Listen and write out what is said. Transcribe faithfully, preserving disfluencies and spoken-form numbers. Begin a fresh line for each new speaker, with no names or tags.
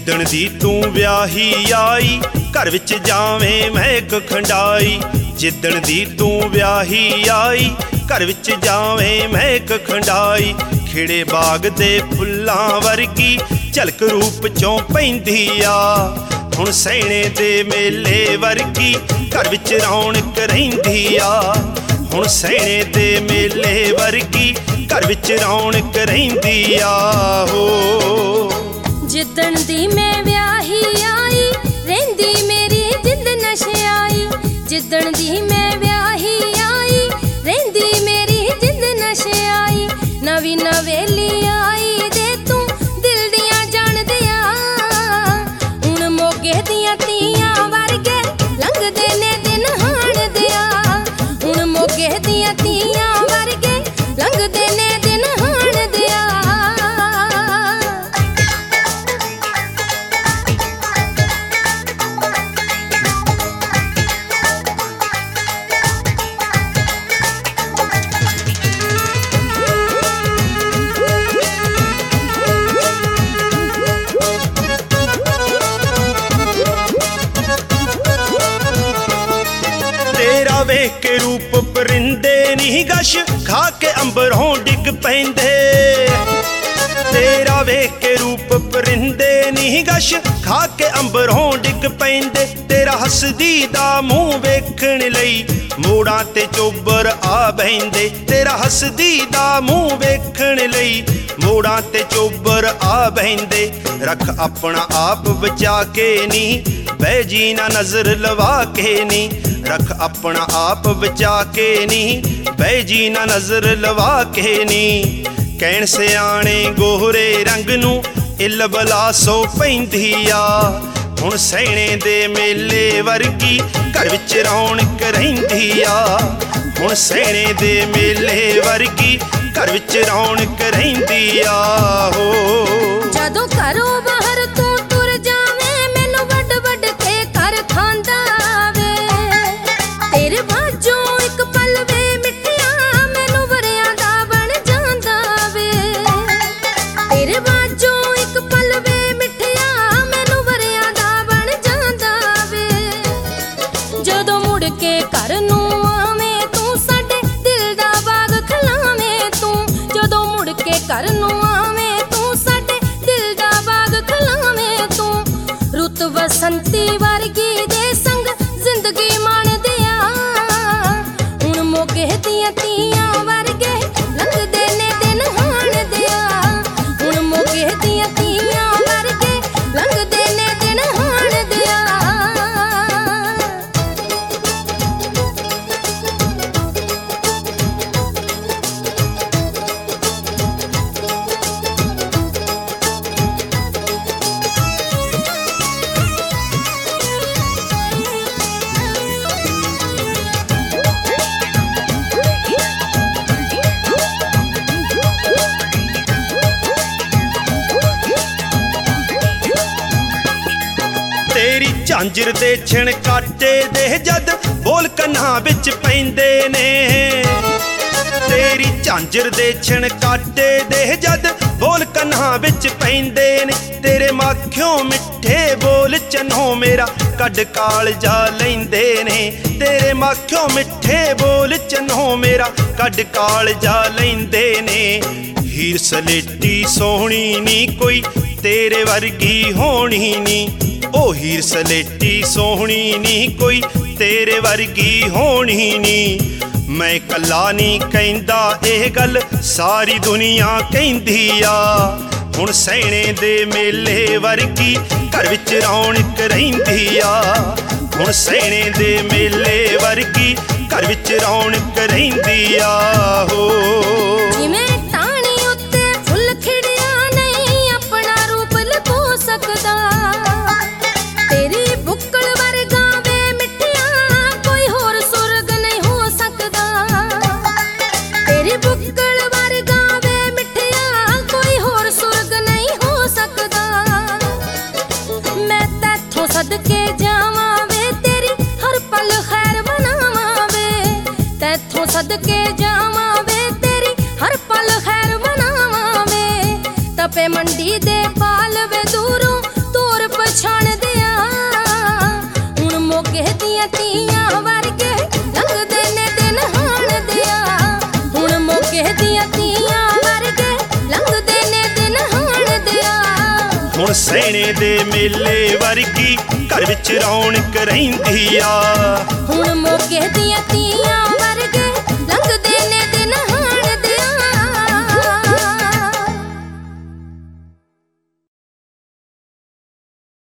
जिद्दण दी तू व्याही आई घर विच जावें महक खंडाई। जिद्दण दी तू व्याही आई घर विच जावें महक खंडाई। खिड़े बाग दे फुल्लां वर्गी झलक रूप चों पैंदी आ। हुण सैणे दे मेले वर्गी घर विच रौनक रहिंदी आ। हुण सैणे दे मेले वर्गी घर विच रौनक रहिंदी आ हो।
जिद्दण दी मैं व्याही आई रहिंदी मेरी जिंद नशयाई। जिद्दण दी मैं व्याही आई रहिंदी मेरी जिंद नशयाई। नवी नवेली आई दे तू दिल दियां जान दिया। हुण मोगे दियां तियां वर्गे लंघदे ने दिन हाण दिया। हुण मोगे दियां तियां वर्गे लंघदे ने दिन हाण दिया।
तेरा वेख के रूप परिंदे नी गश खा के अंबरों डिग पैंदे। तेरा वेख के रूप परिंदे नी गश खा के अंबरों डिग पैंदे। तेरा हसदी दा मूंह वेखण लई मोड़ां ते चोबर आ बहिंदे। तेरा हसदी दा मूंह वेखण लई मोड़ां ते चोबर आ बहिंदे। रख अपना आप बचा के नी बैजी ना नजर लवा के नी। रख अपना आप बचा के नी बैजी ना नजर लवा के नी। कहण सियाणे गोहरे रंग नू इल बला सो पैंदी आ। हुण सैणे दे मेले वर्गी घर विच रौनक रहिंदी आ। हुण सैणे दे मेले वर्गी घर विच रौनक रहिंदी आ हो।
जदों घरों बाहर तू तुर जावें मैनू वड वड के कर खांदा वे। तेरे बाजों एक पल वे मिठिया मैनू वरियां दा बन जांदा वे। तेरे बाजों एक पल वे मिठिया मैनू वरियां दा बन जांदा वे। जदों मुड़ के घर नू आवें तू साडे दिल दा बाग खलावें तू। जदों मुड़ के घर नू आवें तू साडे दिल दा बाग खलावें तू। रुत बसंती वर्गी दे संग जिंदगी मान दिया। हुण मोगे दियां तियां वर्गे लंघदे ने दिन हाण दिया। हुण मोगे दियां तियां वर्गे लंघदे ने दिन हाण दिया।
तेरी झांजर दे छिण काटे दे जद बोल कन्हां विच पैंदे ने। तेरी झांजर दे छिण काटे दे जद बोल कन्हां विच पैंदे ने। तेरे माखियों मिठे बोल चन्हों मेरा कड कालजा लैंदे ने। तेरे माखियों मिठे बोल चन्हों मेरा कड कालजा लैंदे ने। हीर सलेटी सोहणी नी कोई तेरे वर्गी होनी नी। ओ हीर सलेटी सोहणी नी कोई तेरे वर्गी होनी नी। मैं कल्ला नी कहंदा एह गल सारी दुनिया कहंदी आ। हुण सैणे दे मेले वर्गी घर विच रौनक रहिंदी आ। हुण सैणे दे मेले वर्गी घर विच रौनक रहिंदी आ हो।
जिवें टाणी उत्ते फुल खिड़िया नहीं अपना रूप लुको सकदा। तेरी बुक्कल वर्गा वे मिठिया कोई होर सुरग नहीं हो सकदा। तेरी बुक्कल वर्गा वे मिठिया कोई होर सुरग नहीं हो सकदा। मैं तैथों सदके जावां वे तेरी हर पल खैर बनावां वे। तैथों सदके जावां वे तेरी हर पल खैर बनावां वे। तपे मंडी दे पाल वे दूरों तोर ਦੀਆਂ ਤੀਆਂ ਵਰਗੇ ਲੰਘਦੇ ਨੇ ਦਿਨ ਹਾਣ ਦਿਆ ਹੁਣ ਮੋਕੇ ਦੀਆਂ ਤੀਆਂ ਵਰਗੇ ਲੰਘਦੇ ਨੇ ਦਿਨ ਹਾਣ ਦਿਆ
ਹੁਣ ਸੈਣੇ ਦੇ ਮੇਲੇ ਵਰਗੀ ਘਰ ਵਿੱਚ ਰੌਣਕ ਰਹਿੰਦੀ ਆ
ਹੁਣ ਮੋਕੇ ਦੀਆਂ ਤੀਆਂ